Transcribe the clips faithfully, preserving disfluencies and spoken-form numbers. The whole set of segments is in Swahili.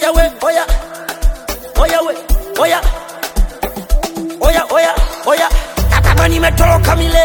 Oya we, oya, oya we, oya, oya, oya, oya. Kama nimetoroka mile.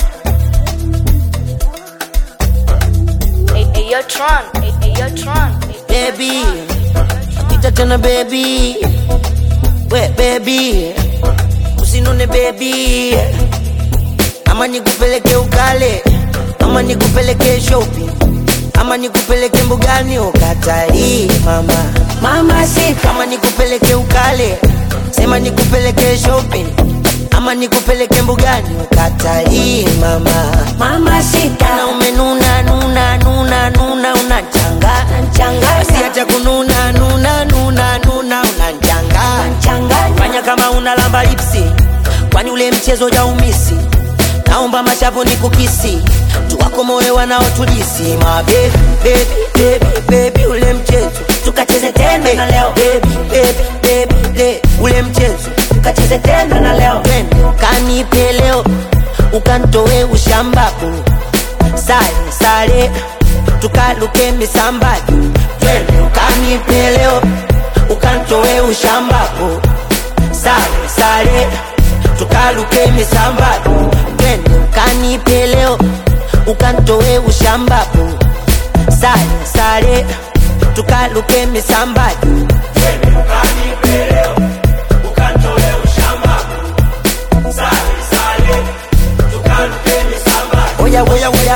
Hey, hey, yo, Tron. Hey, hey, yo, Tron. Hey, Baby, ita tena baby, we baby, usinone baby. Ama nikupeleke ukale, ama nikupeleke shopping, ama nikupeleke mbugani ukatalii mama. Mama si kama nikupeleke ukale, sema nikupeleke shopping, ama nikupeleke mbugani ukatalii mama. Mama si kana umenuna nuna nuna nuna unachanga changa, basi acha kununa nuna nuna nuna unachanga changa. Fanya kama unalamba lipsi, kwani ule mchezo ja umisi. Naomba mashavu ni kukisi, tuwako moyo wanaotulisi. Ma baby, baby, baby, baby, ule mchezo tukacheze tena na leo. Baby, baby, baby, baby, ule mchezo tukacheze tena na leo. Kanipe leo, ukantoe ushambabu. Sare, sare, tukaluke misambadi. Kanipe leo, ukantoe ushambabu. Sare, sare, tukaluke misambadi. Kanipe leo, ukantoe ushambabu. Sare, sare, tukaluke misambadi. Kanipe leo, ukantoe ushambabu. Sare, sare, tukaluke misambadi. Oya, oya, oya.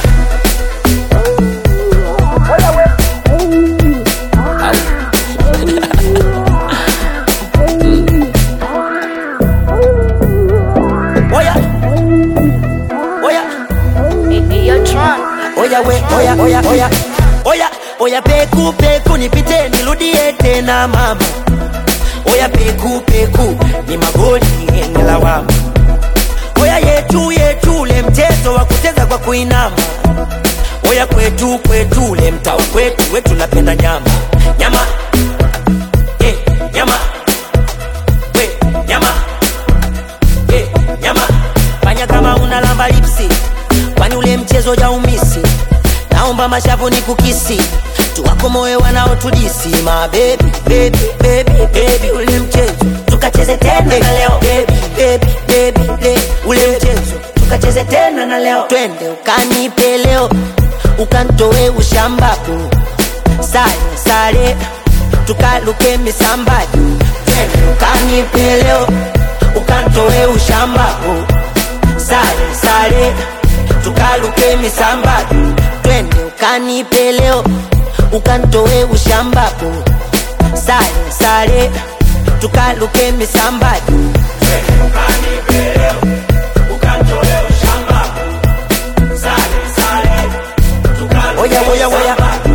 Oya we, oya, oya, oya, oya, oya peku, peku, nipite, nirudie tena mama. Oya peku, peku, ni magoli, ni lawama. Oya yetu, yetu, le mchezo wa kucheza kwa kuinama. Oya kwetu, kwetu, le mtao kwetu, wetu napenda nyama. Nyama, eh, nyama, we, nyama, eh, nyama. Fanya kama unalamba lipsi, kwani ule mchezo ja umisi. Naomba mashavu ni kukisi, tuwako moyo wanaotudisi. Ma baby, baby, baby, baby, ule mchezo tukacheze tena na leo. Baby, baby, baby, baby, ule mchezo tukacheze tena na leo. Twende ukanipe leo, ukantoe ushambabu. Sare, sare, tukaluke misambadi. Twende ukanipe leo, ukantoe ushambabu. Sare, sare, tukaluke misambadi. Twende ukanipe leo, ukantoe ushambabu. Sare, sare, tukaluke misambadi. Twende ukanipe leo, ukantoe ushambabu. Sare, sare, tukaluke. Oya, oya, oya.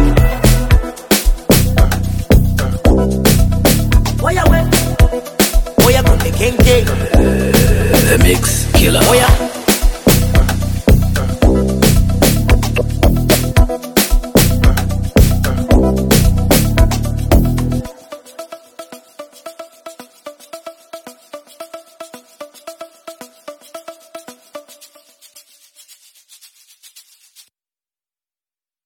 Oya we, oya kumbe kenge. The Mix Killer. Oya.